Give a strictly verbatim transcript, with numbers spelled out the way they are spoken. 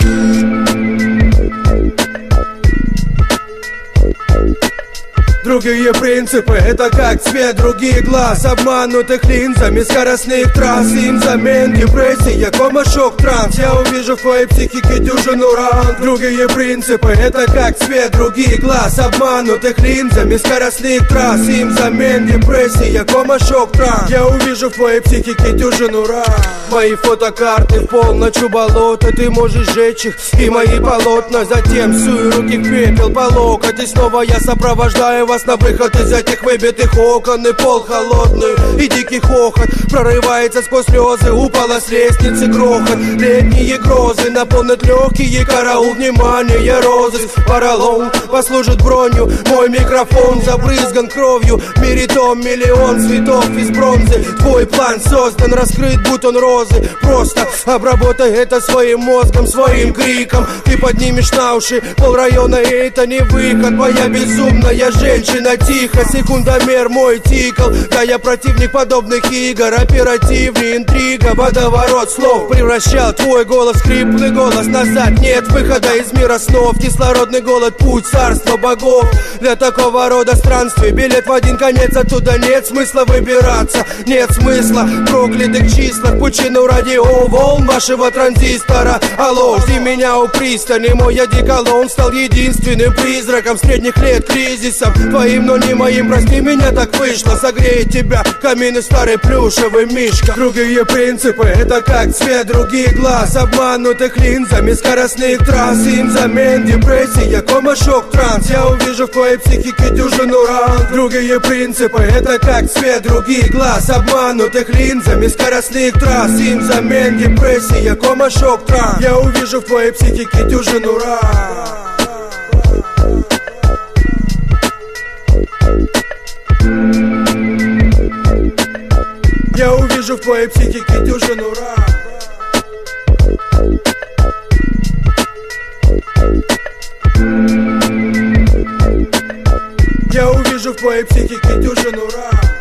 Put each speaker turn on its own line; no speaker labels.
Другие принципы, это как цвет других глаз, обманутых линзами скоростных трасс. Им замен депрессия, кома, шок, транс. Я увижу в твоей психике дюжину ран. Другие принципы, это как цвет других глаз, обманутых линзами скоростных трасс. Им замен депрессия, кома, шок, транс. Я увижу в твоей психике дюжину ран. Мои фотокарты в полночь болота, ты можешь сжечь их и мои полотна. Затем сую руки в пепел по локоть, и снова я сопровождаю вас на выход из этих выбитых окон. И пол холодный, и дикий хохот прорывается сквозь слезы. Упала с лестницы грохот, летние грозы наполнят легкие. Караул, внимание, розыск, поролон послужит бронью. Мой микрофон забрызган кровью. В мире том миллион цветов из бронзы. Твой план создан, раскрыт бутон розы. Просто обработай это своим мозгом, своим криком. Ты поднимешь на уши полрайона, и это не выход. Моя безумная женщина тихо, секундомер мой тикал. Да, я противник подобных игр, оперативнее интрига. Водоворот слов превращал твой голос в хриплый голос. Назад нет выхода из мира снов. Кислородный голод, путь царства богов. Для такого рода странствий билет в один конец, оттуда нет смысла выбираться. Нет смысла в проклятых числах, пучину радиоволн вашего транзистора. Алло, жди меня у пристани, мой одеколон стал единственным призраком средних лет кризисом. Твоим, но не моим, прости, меня так вышло. Согреет тебя камин и старый плюшевый мишка. Другие принципы, это как цвет других глаз, обманутых линзами скоростных трасс. Им замен депрессия, кома, шок, транс. Я увижу в твоей психике дюжину ран. Другие принципы, это как цвет других глаз, обманутых линзами скоростных трасс. Им замен депрессия, кома, шок, транс. Я увижу в твоей психике дюжину ран. Я увижу в твоей психике дюжину ран. Я увижу в твоей психике дюжину ран.